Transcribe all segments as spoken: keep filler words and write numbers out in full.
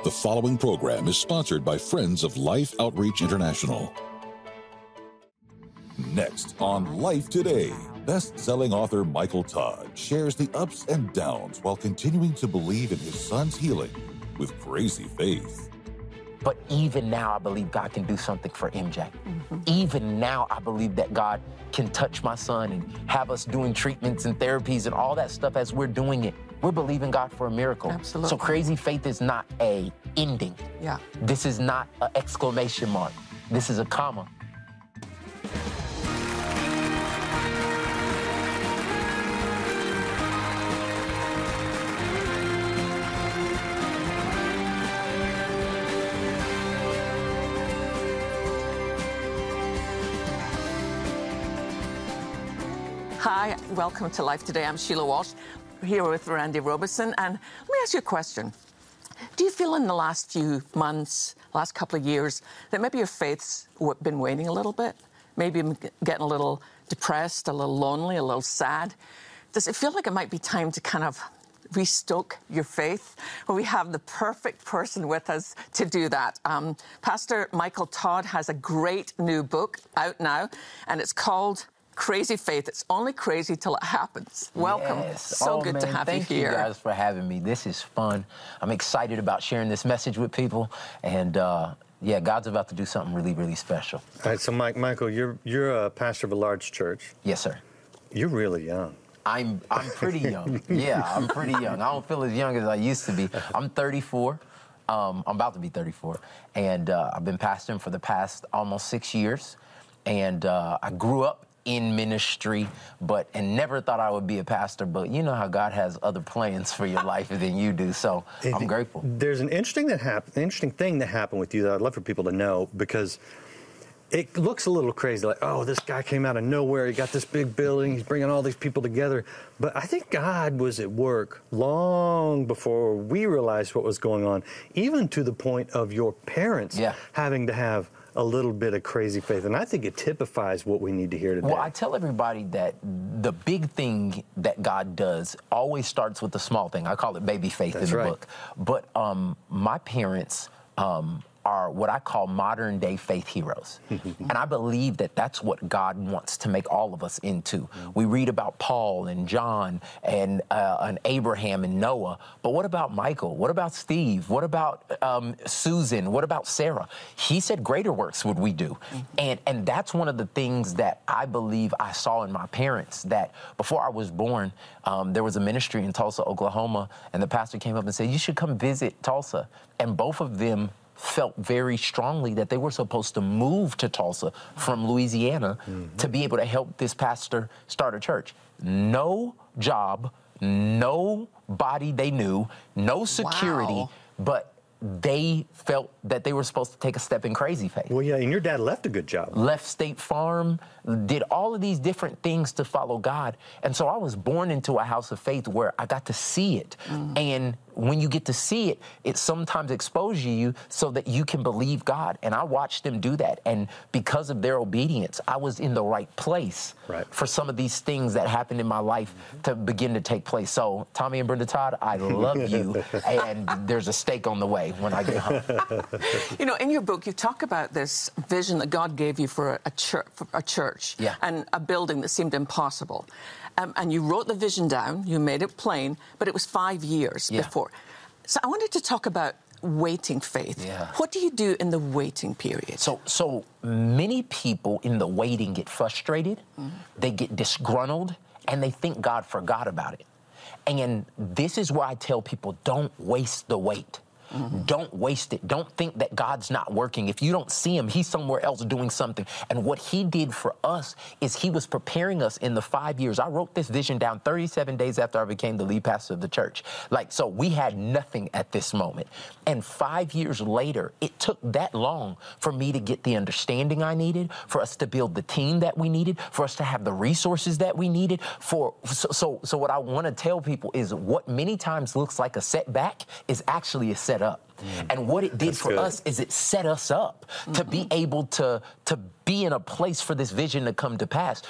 The following program is sponsored by Friends of Life Outreach International. Next on Life Today, best-selling author Michael Todd shares the ups and downs while continuing to believe in his son's healing with crazy faith. But even now, I believe God can do something for M J. Mm-hmm. Even now, I believe that God can touch my son and have us doing treatments and therapies and all that stuff as we're doing it. We're believing God for a miracle. Absolutely. So crazy faith is not a ending. Yeah. This is not an exclamation mark. This is a comma. Hi, welcome to Life Today. I'm Sheila Walsh, here with Randy Robeson. And let me ask you a question. Do you feel in the last few months, last couple of years, that maybe your faith's been waning a little bit? Maybe you're getting a little depressed, a little lonely, a little sad? Does it feel like it might be time to kind of restoke your faith? Well, we have the perfect person with us to do that. Um, Pastor Michael Todd has a great new book out now, and it's called Crazy Faith. It's only crazy till it happens. Welcome. Yes. So oh, good man, to have thank you here. Thank you guys for having me. This is fun. I'm excited about sharing this message with people. And, uh, yeah, God's about to do something really, really special. All right, so, Mike, Michael, you're you're a pastor of a large church. Yes, sir. You're really young. I'm I'm pretty young. Yeah, I'm pretty young. I don't feel as young as I used to be. I'm thirty-four. Um, I'm about to be thirty-four. And uh, I've been pastoring for the past almost six years. And uh, I grew up in ministry, but and never thought I would be a pastor. But you know how God has other plans for your life than you do. So I'm grateful. There's an interesting that happened, interesting thing that happened with you that I'd love for people to know, because it looks a little crazy, like, oh, this guy came out of nowhere. He got this big building. He's bringing all these people together. But I think God was at work long before we realized what was going on, even to the point of your parents yeah. having to have a little bit of crazy faith. And I think it typifies what we need to hear today. Well, I tell everybody that the big thing that God does always starts with the small thing. I call it baby faith That's in the right. book. But um, my parents um, are what I call modern day faith heroes. And I believe that that's what God wants to make all of us into. We read about Paul and John and, uh, and Abraham and Noah, but what about Michael? What about Steve? What about um, Susan? What about Sarah? He said greater works would we do. And, and that's one of the things that I believe I saw in my parents, that before I was born, um, there was a ministry in Tulsa, Oklahoma, and the pastor came up and said, you should come visit Tulsa. And both of them felt very strongly that they were supposed to move to Tulsa from Louisiana mm-hmm. to be able to help this pastor start a church. No job, nobody they knew, no security, Wow. but they felt that they were supposed to take a step in crazy faith. Well, yeah, and your dad left a good job. Left State Farm, did all of these different things to follow God. And so I was born into a house of faith where I got to see it. Mm. And when you get to see it, it sometimes exposes you so that you can believe God. And I watched them do that. And because of their obedience, I was in the right place right. for some of these things that happened in my life mm-hmm. to begin to take place. So Tommy and Brenda Todd, I love you. And there's a steak on the way when I get home. You know, in your book, you talk about this vision that God gave you for a church, for a church yeah. and a building that seemed impossible. Um, and you wrote the vision down, you made it plain, but it was five years yeah. before. So I wanted to talk about waiting faith. Yeah. What do you do in the waiting period? So, so many people in the waiting get frustrated, mm-hmm. they get disgruntled, and they think God forgot about it. And this is why I tell people, don't waste the wait. Mm-hmm. Don't waste it. Don't think that God's not working. If you don't see him, he's somewhere else doing something. And what he did for us is he was preparing us in the five years. I wrote this vision down thirty-seven days after I became the lead pastor of the church. Like, so we had nothing at this moment. And five years later, it took that long for me to get the understanding I needed, for us to build the team that we needed, for us to have the resources that we needed. For so, so, so what I want to tell people is what many times looks like a setback is actually a setup. Mm. And what it did That's for good. us is it set us up mm-hmm. to be able to, to be in a place for this vision to come to pass.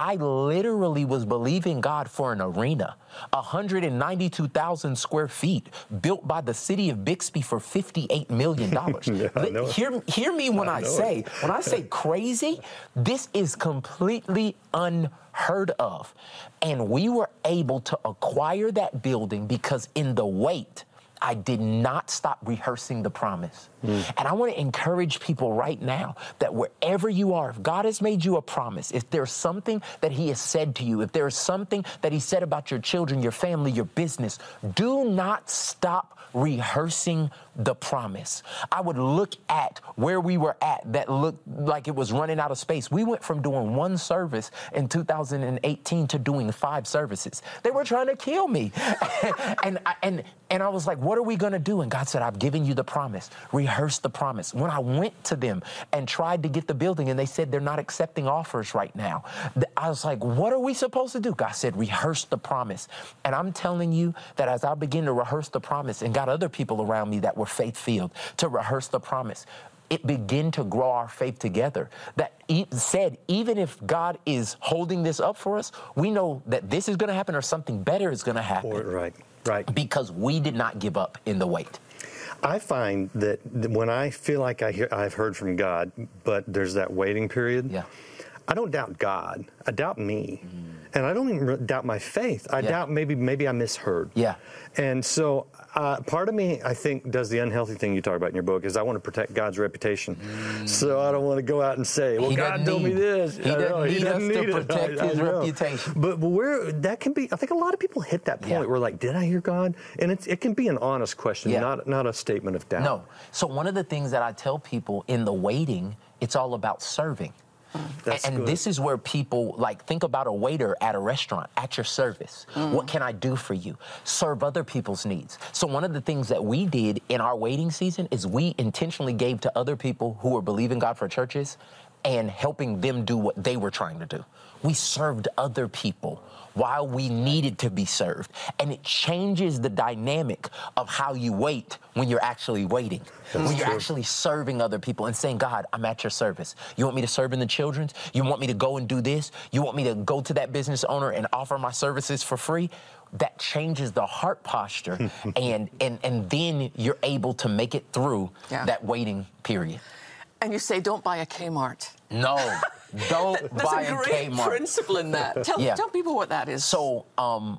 I literally was believing God for an arena, one hundred ninety-two thousand square feet, built by the city of Bixby for fifty-eight million dollars. Yeah, I know it. hear, hear me when I, I say, it. when I say crazy, this is completely unheard of. And we were able to acquire that building because in the wait, I did not stop rehearsing the promise. Mm. And I want to encourage people right now that wherever you are, if God has made you a promise, if there's something that he has said to you, if there's something that he said about your children, your family, your business, do not stop rehearsing the promise. I would look at where we were at that looked like it was running out of space. We went from doing one service in two thousand eighteen to doing five services. They were trying to kill me. and, I, and, and I was like, what are we going to do? And God said, I've given you the promise. Rehearse the promise. When I went to them and tried to get the building and they said they're not accepting offers right now, I was like, what are we supposed to do? God said, rehearse the promise. And I'm telling you that as I begin to rehearse the promise and got other people around me that were faith-filled to rehearse the promise, it began to grow our faith together. That e- said, even if God is holding this up for us, we know that this is going to happen or something better is going to happen. Or, right, right. Because we did not give up in the wait. I find that when I feel like I hear, I've heard from God, but there's that waiting period, yeah. I don't doubt God. I doubt me. Mm. And I don't even doubt my faith. I yeah. doubt maybe maybe I misheard. Yeah. And so uh, part of me, I think, does the unhealthy thing you talk about in your book is I want to protect God's reputation. Mm. So I don't want to go out and say, well, he God told need, me this. He doesn't know, need he doesn't us need to it. protect I, his I reputation. But, but where that can be, I think a lot of people hit that point yeah. where like, did I hear God? And it's, it can be an honest question, yeah. not, not a statement of doubt. No. So one of the things that I tell people in the waiting, it's all about serving. That's and good. This is where people, like, think about a waiter at a restaurant, at your service. Mm. What can I do for you? Serve other people's needs. So one of the things that we did in our waiting season is we intentionally gave to other people who were believing God for churches and helping them do what they were trying to do. We served other people while we needed to be served. And it changes the dynamic of how you wait when you're actually waiting. That's when you're true. Actually serving other people and saying, God, I'm at your service. You want me to serve in the children's? You want me to go and do this? You want me to go to that business owner and offer my services for free? That changes the heart posture. and, and, and then you're able to make it through yeah. that waiting period. And you say, don't buy a Kmart. No, don't buy a Kmart. There's a great principle in that. Tell, yeah. tell people what that is. So um,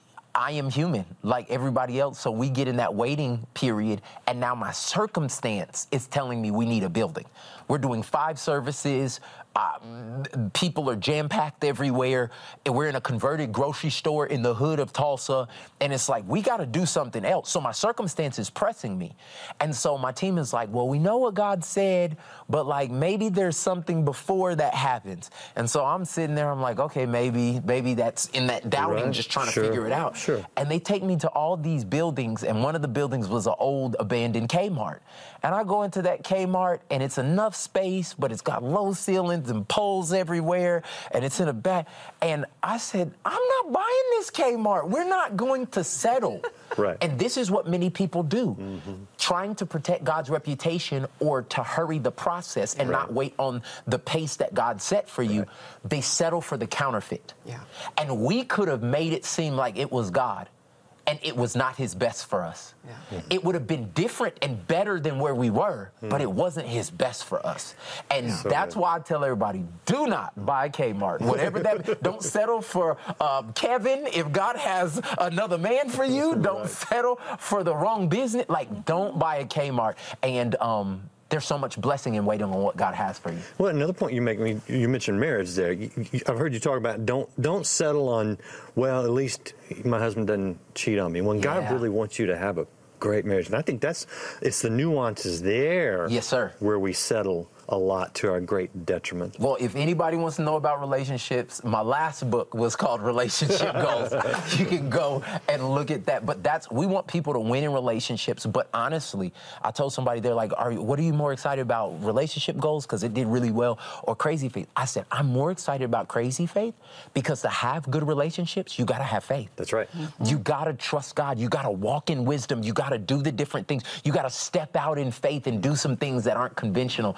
I am human like everybody else. So we get in that waiting period. And now my circumstance is telling me we need a building. We're doing five services. Uh, people are jam-packed everywhere. And we're in a converted grocery store in the hood of Tulsa. And it's like, we got to do something else. So my circumstance is pressing me. And so my team is like, well, we know what God said, but like maybe there's something before that happens. And so I'm sitting there, I'm like, okay, maybe, maybe that's in that doubting, right. just trying sure. to figure it out. Sure. And they take me to all these buildings. And one of the buildings was an old abandoned Kmart. And I go into that Kmart and it's enough space, but it's got low ceilings and poles everywhere, and it's in a back. And I said, I'm not buying this Kmart. We're not going to settle. Right. And this is what many people do, mm-hmm. trying to protect God's reputation or to hurry the process and right. not wait on the pace that God set for you. Right. They settle for the counterfeit. Yeah. And we could have made it seem like it was God. And it was not his best for us. Yeah. Mm-hmm. It would have been different and better than where we were, mm. but it wasn't his best for us. And yeah. so that's good. Why I tell everybody, do not buy Kmart. Whatever that, don't settle for um, Kevin. If God has another man for you, don't right. settle for the wrong business. Like, don't buy a Kmart. And, um, there's so much blessing in waiting on what God has for you. Well, another point you make, you mentioned marriage there. You, you, I've heard you talk about don't don't settle on, well, at least my husband doesn't cheat on me. When yeah. God really wants you to have a great marriage. And I think that's, it's the nuances there. Yes, sir. Where we settle a lot to our great detriment. Well, if anybody wants to know about relationships, my last book was called Relationship Goals. You can go and look at that. But that's, we want people to win in relationships. But honestly, I told somebody, they're like, are you, what are you more excited about, relationship goals, because it did really well, or Crazy Faith? I said, I'm more excited about Crazy Faith because to have good relationships, you got to have faith. That's right. Mm-hmm. You got to trust God. You got to walk in wisdom. You got to do the different things. You got to step out in faith and do some things that aren't conventional. Mm-hmm. And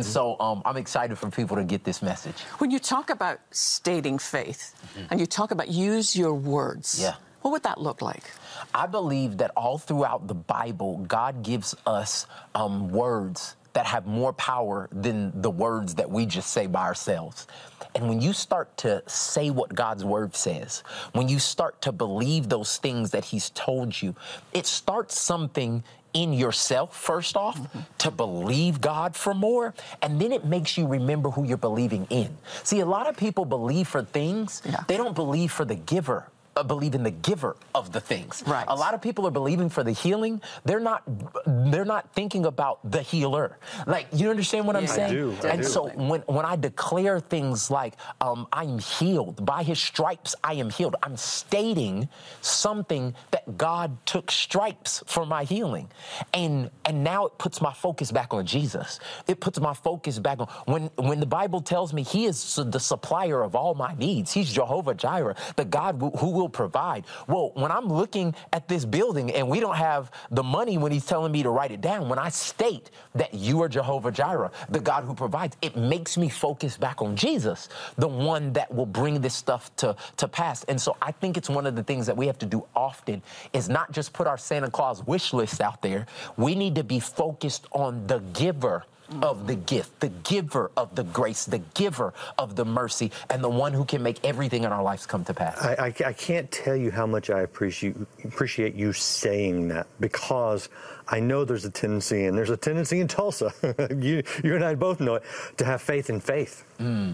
so um, I'm excited for people to get this message. When you talk about stating faith, mm-hmm. and you talk about use your words, yeah. what would that look like? I believe that all throughout the Bible, God gives us um, words that have more power than the words that we just say by ourselves. And when you start to say what God's word says, when you start to believe those things that he's told you, it starts something in yourself, first off, mm-hmm. to believe God for more, and then it makes you remember who you're believing in. See, a lot of people believe for things, yeah. they don't believe for the giver. Believe in the giver of the things. Right. A lot of people are believing for the healing. They're not. They're not thinking about the healer. Like, you understand what yeah, I'm saying? I do. I and do. so when when I declare things like um, I'm healed by His stripes, I am healed. I'm stating something that God took stripes for my healing, and and now it puts my focus back on Jesus. It puts my focus back on when when the Bible tells me He is the supplier of all my needs. He's Jehovah Jireh, the God who will provide. Well, when I'm looking at this building and we don't have the money when he's telling me to write it down, when I state that you are Jehovah Jireh, the God who provides, it makes me focus back on Jesus, the one that will bring this stuff to, to pass. And so I think it's one of the things that we have to do often is not just put our Santa Claus wish list out there. We need to be focused on the giver of the gift, the giver of the grace, the giver of the mercy, and the one who can make everything in our lives come to pass. I, I, I can't tell you how much I appreciate appreciate you saying that, because I know there's a tendency, and there's a tendency in Tulsa, you, you and I both know it, to have faith in faith. Mm.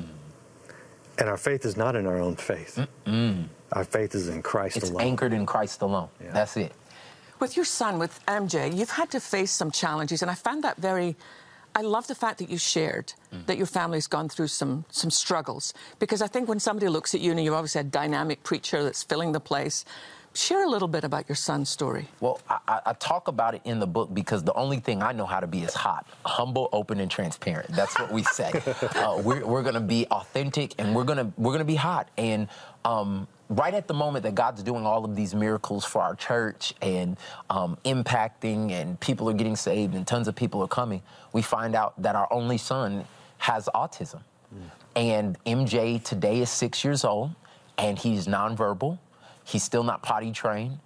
And our faith is not in our own faith. Mm-mm. Our faith is in Christ it's alone. It's anchored in Christ alone. Yeah. That's it. With your son, with M J, you've had to face some challenges, and I found that very... I love the fact that you shared mm. that your family's gone through some some struggles, because I think when somebody looks at you, and you're obviously a dynamic preacher that's filling the place, share a little bit about your son's story. Well, I, I talk about it in the book because the only thing I know how to be is hot, humble, open, and transparent. That's what we say. uh, we're we're going to be authentic, and we're going to we're going to be hot. And um, right at the moment that God's doing all of these miracles for our church and um, impacting, and people are getting saved, and tons of people are coming, we find out that our only son has autism. Mm. And M J today is six years old, and he's nonverbal. He's still not potty trained.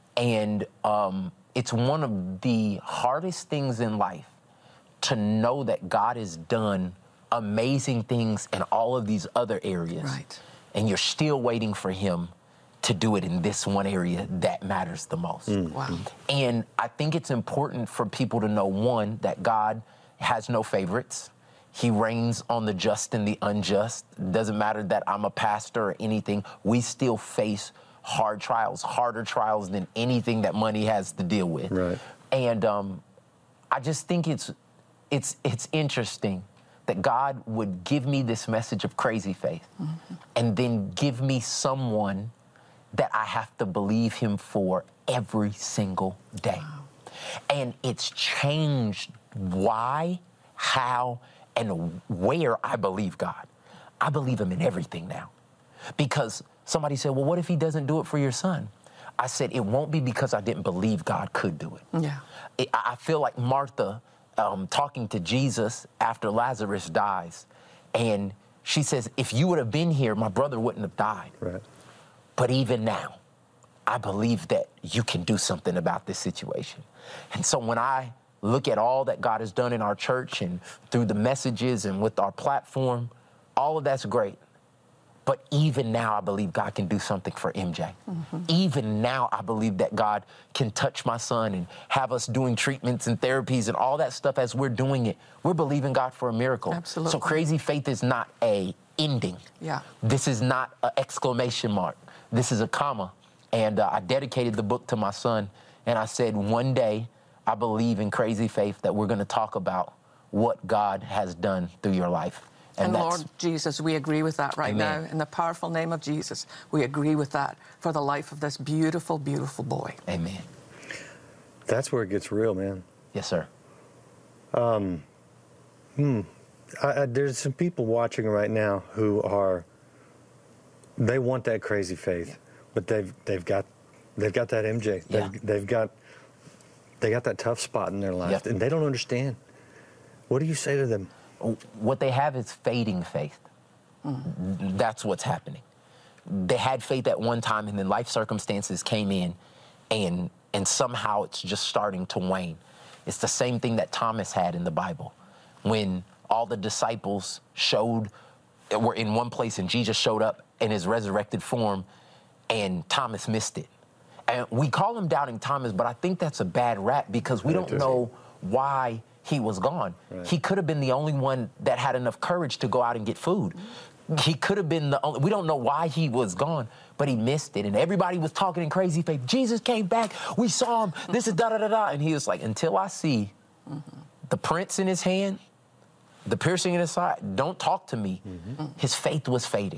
And um, it's one of the hardest things in life to know that God has done amazing things in all of these other areas. Right. And you're still waiting for him to do it in this one area that matters the most. Mm. Wow. And I think it's important for people to know, one, that God has no favorites. He reigns on the just and the unjust. It doesn't matter that I'm a pastor or anything. We still face hard trials, harder trials than anything that money has to deal with. Right. And um, I just think it's it's it's interesting that God would give me this message of crazy faith, mm-hmm. and then give me someone that I have to believe him for every single day. Wow. And it's changed why, how, and where I believe God. I believe him in everything now. Because somebody said, well, what if he doesn't do it for your son? I said, it won't be because I didn't believe God could do it. Yeah. It, I feel like Martha um, talking to Jesus after Lazarus dies. And she says, if you would have been here, my brother wouldn't have died. Right. But even now, I believe that you can do something about this situation. And so when I look at all that God has done in our church and through the messages and with our platform, all of that's great. But even now, I believe God can do something for M J. Mm-hmm. Even now, I believe that God can touch my son and have us doing treatments and therapies and all that stuff as we're doing it. We're believing God for a miracle. Absolutely. So crazy faith is not a ending. Yeah. This is not an exclamation mark. This is a comma. And uh, I dedicated the book to my son. And I said, one day, I believe in crazy faith that we're going to talk about what God has done through your life. And, and Lord Jesus, we agree with that right Amen. now. In the powerful name of Jesus, we agree with that for the life of this beautiful, beautiful boy. Amen. That's where it gets real, man. Yes, sir. Um, hmm. I, I, there's some people watching right now who are, they want that crazy faith, yeah. but they've they've got they've got that M J. They've, yeah. they've got they got that tough spot in their life, yep. and they don't understand. What do you say to them? what they have is fading faith. Mm. That's what's happening. They had faith at one time, and then life circumstances came in, and and somehow it's just starting to wane. It's the same thing that Thomas had in the Bible. When all the disciples showed, were in one place, and Jesus showed up in his resurrected form, and Thomas missed it. And we call him Doubting Thomas, but I think that's a bad rap because we don't know why he was gone. Right. He could have been the only one that had enough courage to go out and get food. He could have been the only, we don't know why he was gone, but he missed it. And everybody was talking in crazy faith. Jesus came back. We saw him. This is da-da-da-da. And he was like, until I see mm-hmm. the prints in his hand, the piercing in his side, don't talk to me. Mm-hmm. His faith was fading.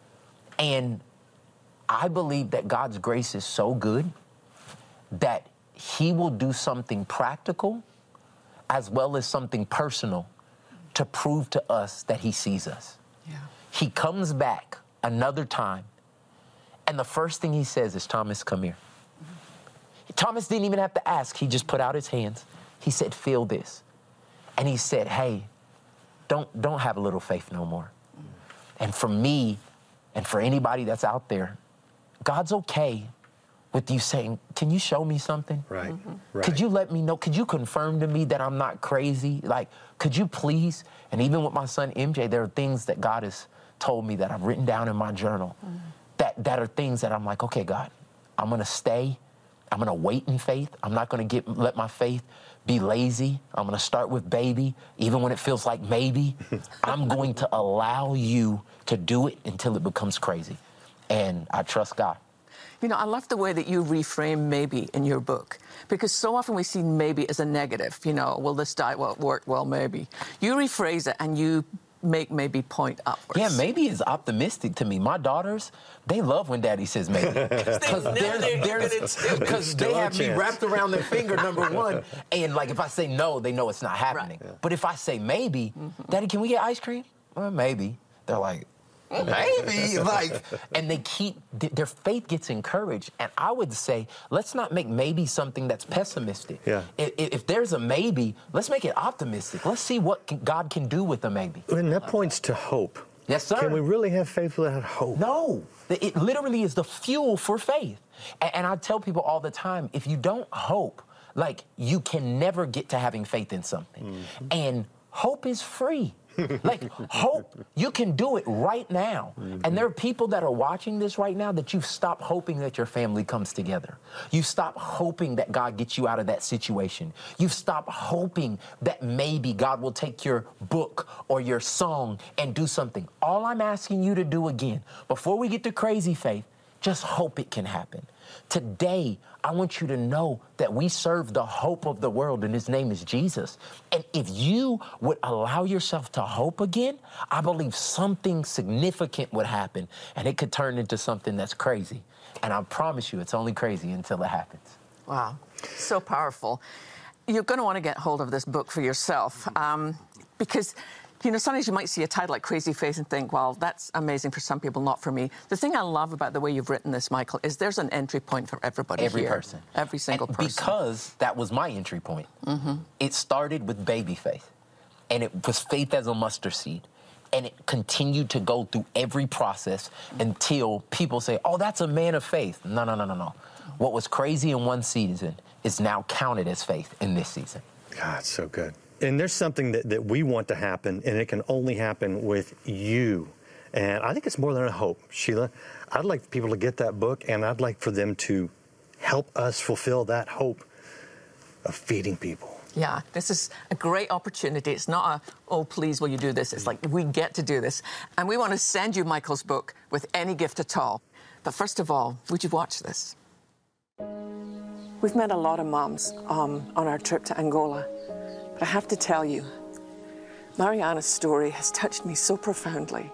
And I believe that God's grace is so good that he will do something practical as well as something personal to prove to us that he sees us. Yeah. He comes back another time, and the first thing he says is, Thomas, come here. Mm-hmm. Thomas didn't even have to ask. He just put out his hands. He said, feel this. And he said, hey, don't, don't have a little faith no more. Mm-hmm. And for me, and for anybody that's out there, God's okay with you saying, can you show me something? Right, mm-hmm. right. Could you let me know? Could you confirm to me that I'm not crazy? Like, could you please? And even with my son, M J, there are things that God has told me that I've written down in my journal mm-hmm. that, that are things that I'm like, okay, God, I'm going to stay. I'm going to wait in faith. I'm not going to get let my faith be lazy. I'm going to start with baby, even when it feels like maybe. I'm going to allow you to do it until it becomes crazy. And I trust God. You know, I love the way that you reframe maybe in your book, because so often we see maybe as a negative. You know, will this diet won't work? Well, maybe. You rephrase it and you make maybe point upwards. Yeah, maybe is optimistic to me. My daughters, they love when Daddy says maybe. Because they have me wrapped around their finger, number one. And, like, if I say no, they know it's not happening. Right. Yeah. But if I say maybe, mm-hmm. Daddy, can we get ice cream? Well, maybe. They're like, maybe, like, and they keep, their faith gets encouraged. And I would say, let's not make maybe something that's pessimistic. Yeah. If, if there's a maybe, let's make it optimistic. Let's see what can, God can do with a maybe. And that points to hope. Yes, sir. Can we really have faith without hope? No. It literally is the fuel for faith. And, and I tell people all the time, if you don't hope, like, you can never get to having faith in something. Mm-hmm. And hope is free. Like, hope, you can do it right now. Mm-hmm. And there are people that are watching this right now that you've stopped hoping that your family comes together. You've stopped hoping that God gets you out of that situation. You've stopped hoping that maybe God will take your book or your song and do something. All I'm asking you to do again, before we get to crazy faith, just hope it can happen. Today, I want you to know that we serve the hope of the world, and his name is Jesus. And if you would allow yourself to hope again, I believe something significant would happen, and it could turn into something that's crazy. And I promise you, it's only crazy until it happens. Wow, so powerful. You're going to want to get hold of this book for yourself, um, because you know, sometimes you might see a title like Crazy Faith and think, well, that's amazing for some people, not for me. The thing I love about the way you've written this, Michael, is there's an entry point for everybody Every here. person. Every single and person. Because that was my entry point. Mm-hmm. It started with baby faith, and it was faith as a mustard seed. And it continued to go through every process until people say, oh, that's a man of faith. No, no, no, no, no. What was crazy in one season is now counted as faith in this season. God, so good. And there's something that, that we want to happen, and it can only happen with you. And I think it's more than a hope. Sheila, I'd like people to get that book, and I'd like for them to help us fulfill that hope of feeding people. Yeah, this is a great opportunity. It's not a, oh, please, will you do this? It's like, we get to do this. And we want to send you Michael's book with any gift at all. But first of all, would you watch this? We've met a lot of moms um, on our trip to Angola. But I have to tell you, Mariana's story has touched me so profoundly.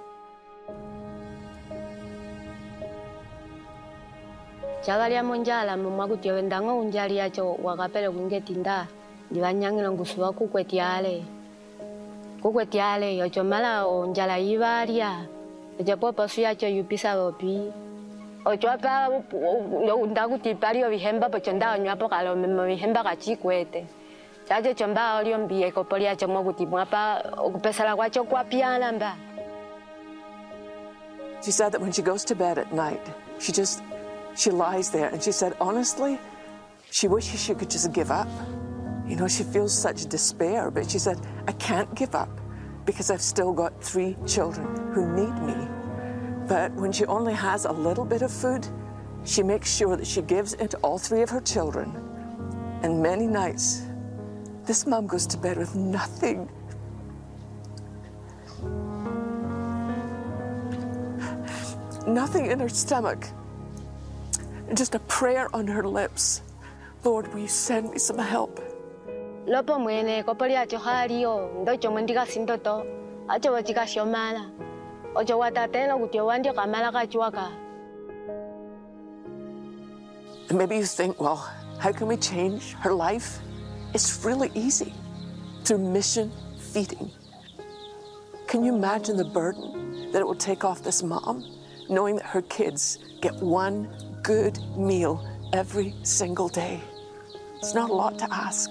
Jagalia monjala mamakuti wendango unjali yacho wakapele kungetinda ndivanyangila ngusuwa kukwetiale kukwetiale yocho mala onjala ivaria yocho popo suyacho yupisa opi ocho apa ndakuti palio vihemba pocho ndaga nywapo kalo memo vihemba kachikwete Chacho chomba olion bie ko polia chomo gutimapa okupesala kwacho kwa piana mba. She said that when she goes to bed at night, she just, she lies there and she said, honestly, she wishes she could just give up. You know, she feels such despair, but she said, I can't give up because I've still got three children who need me. But when she only has a little bit of food, she makes sure that she gives it to all three of her children. And many nights, this mom goes to bed with nothing. Nothing in her stomach. Just a prayer on her lips. Lord, will you send me some help? Lopo mwene ko polia chohario ndo chomendiga sindoto. Acho wachika shomala. Ocho watatelo gutio wandio kamala kachuaka. And maybe you think, well, how can we change her life? It's really easy. Through mission feeding. Can you imagine the burden that it will take off this mom, knowing that her kids get one good meal every single day? It's not a lot to ask.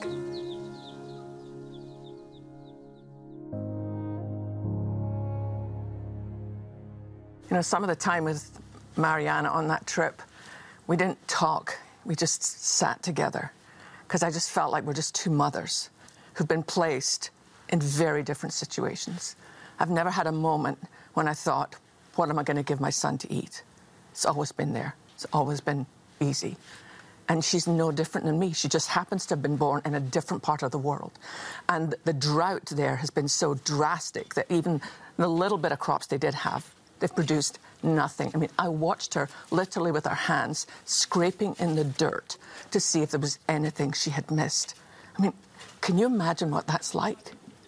You know, some of the time with Mariana on that trip, we didn't talk. We just sat together because I just felt like we're just two mothers who've been placed in very different situations. I've never had a moment when I thought, what am I going to give my son to eat? It's always been there. It's always been easy. And she's no different than me. She just happens to have been born in a different part of the world. And the drought there has been so drastic that even the little bit of crops they did have, they've produced nothing. I mean, I watched her literally with her hands scraping in the dirt to see if there was anything she had missed. I mean, can you imagine what that's like?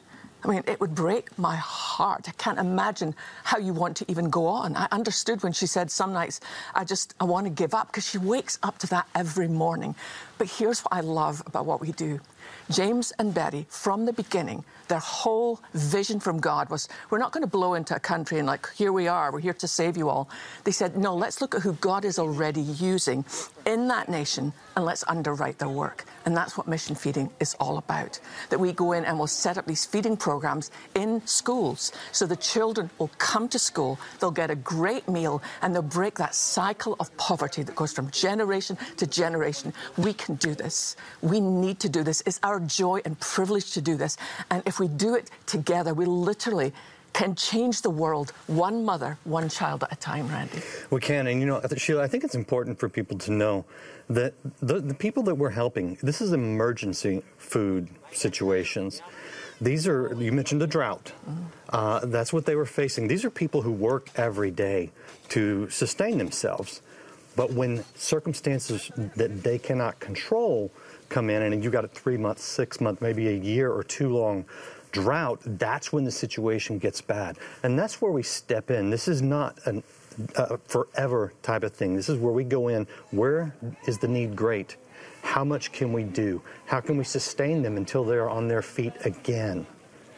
I mean, it would break my heart. I can't imagine how you want to even go on. I understood when she said some nights, I just, I want to give up, because she wakes up to that every morning. But here's what I love about what we do. James and Betty, from the beginning, their whole vision from God was, we're not going to blow into a country and like, here we are, we're here to save you all. They said, no, let's look at who God is already using in that nation and let's underwrite their work. And that's what mission feeding is all about. That we go in and we'll set up these feeding programs in schools so the children will come to school, they'll get a great meal, and they'll break that cycle of poverty that goes from generation to generation. We can do this. We need to do this. It's our joy and privilege to do this. And if we do it together, we literally can change the world one mother, one child at a time, Randy. We can. And, you know, Sheila, I think it's important for people to know that the, the people that we're helping, this is emergency food situations. These are, you mentioned the drought. Mm-hmm. Uh, that's what they were facing. These are people who work every day to sustain themselves. But when circumstances that they cannot control come in, and you got a three month, six month, maybe a year or two long drought, that's when the situation gets bad. And that's where we step in. This is not an a forever type of thing. This is where we go in. Where is the need great? How much can we do? How can we sustain them until they're on their feet again?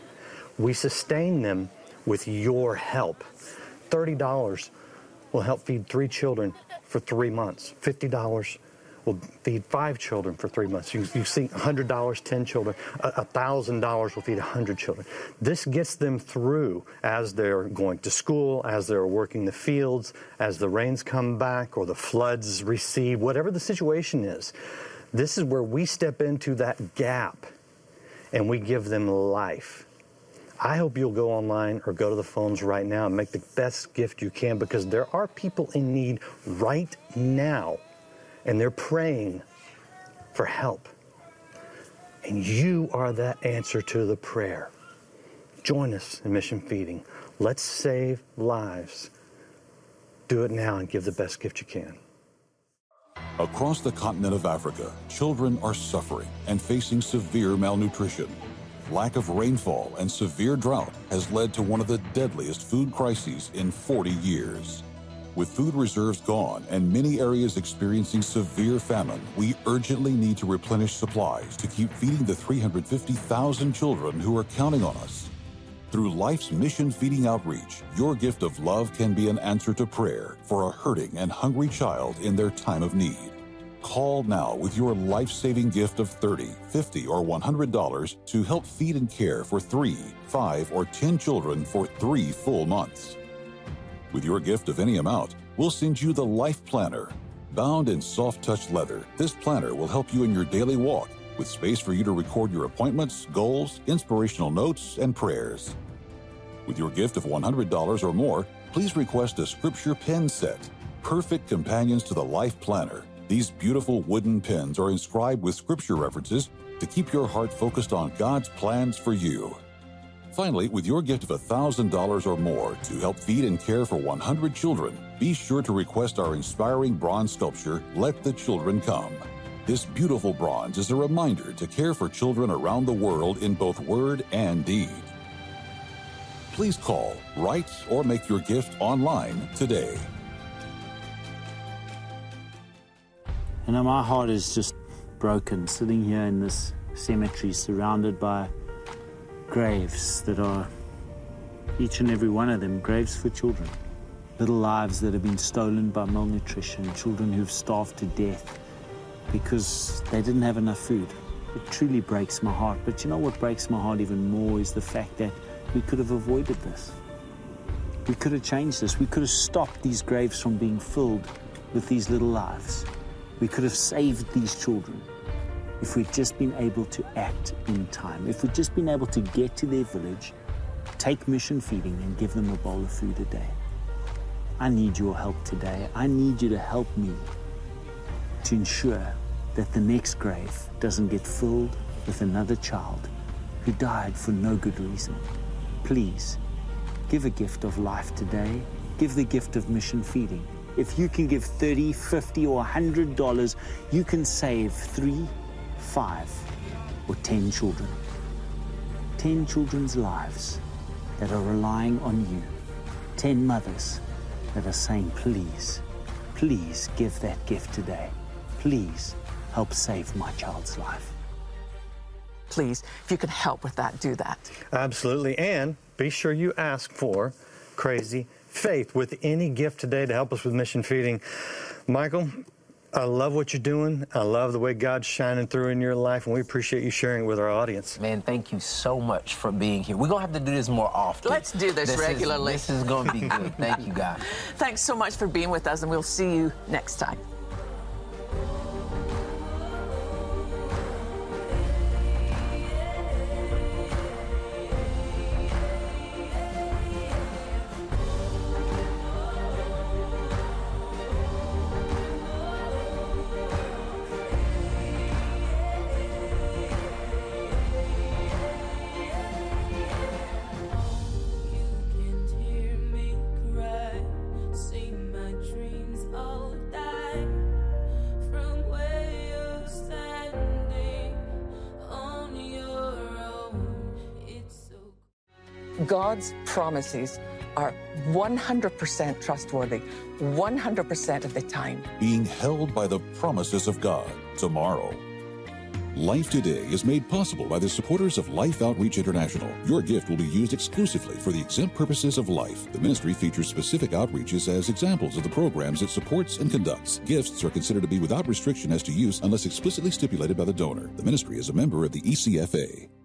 We sustain them with your help. thirty dollars will help feed three children for three months. fifty dollars will feed five children for three months. You, you see one hundred dollars, ten children. one thousand dollars will feed one hundred children. This gets them through as they're going to school, as they're working the fields, as the rains come back or the floods recede, whatever the situation is. This is where we step into that gap and we give them life. I hope you'll go online or go to the phones right now and make the best gift you can, because there are people in need right now. And they're praying for help. And you are that answer to the prayer. Join us in Mission Feeding. Let's save lives. Do it now and give the best gift you can. Across the continent of Africa, children are suffering and facing severe malnutrition. Lack of rainfall and severe drought has led to one of the deadliest food crises in forty years. With food reserves gone and many areas experiencing severe famine, we urgently need to replenish supplies to keep feeding the three hundred fifty thousand children who are counting on us. Through Life's Mission Feeding Outreach, your gift of love can be an answer to prayer for a hurting and hungry child in their time of need. call now with your life-saving gift of thirty dollars, fifty dollars, or one hundred dollars to help feed and care for three, five, or ten children for three full months. With your gift of any amount, we'll send you the Life Planner. Bound in soft-touch leather, this planner will help you in your daily walk, with space for you to record your appointments, goals, inspirational notes, and prayers. With your gift of one hundred dollars or more, please request a scripture pen set. Perfect companions to the Life Planner. These beautiful wooden pens are inscribed with scripture references to keep your heart focused on God's plans for you. Finally, with your gift of one thousand dollars or more to help feed and care for one hundred children, be sure to request our inspiring bronze sculpture, Let the Children Come. This beautiful bronze is a reminder to care for children around the world in both word and deed. Please call, write, or make your gift online today. You know, my heart is just broken sitting here in this cemetery surrounded by graves that are, each and every one of them, graves for children. Little lives that have been stolen by malnutrition, children who've starved to death because they didn't have enough food. It truly breaks my heart. But you know what breaks my heart even more is the fact that we could have avoided this. We could have changed this. We could have stopped these graves from being filled with these little lives. We could have saved these children if we'd just been able to act in time. If we'd just been able to get to their village, take mission feeding and give them a bowl of food a day. I need your help today. I need you to help me to ensure that the next grave doesn't get filled with another child who died for no good reason. Please, give a gift of life today. Give the gift of mission feeding. If you can give thirty, fifty, or one hundred dollars, you can save three, five, or ten children. Ten children's lives that are relying on you. Ten mothers that are saying, please, please give that gift today. Please help save my child's life. Please, if you can help with that, do that. Absolutely. And be sure you ask for Crazy Faith with any gift today to help us with mission feeding. Michael, I love what you're doing. I love the way God's shining through in your life, and we appreciate you sharing it with our audience. Man, thank you so much for being here. We're going to have to do this more often. Let's do this, this regularly. Is, this is going to be good. Thank you, guys. Thanks so much for being with us, and we'll see you next time. God's promises are one hundred percent trustworthy, one hundred percent of the time. Being held by the promises of God tomorrow. Life Today is made possible by the supporters of Life Outreach International. Your gift will be used exclusively for the exempt purposes of life. The ministry features specific outreaches as examples of the programs it supports and conducts. Gifts are considered to be without restriction as to use unless explicitly stipulated by the donor. The ministry is a member of the E C F A.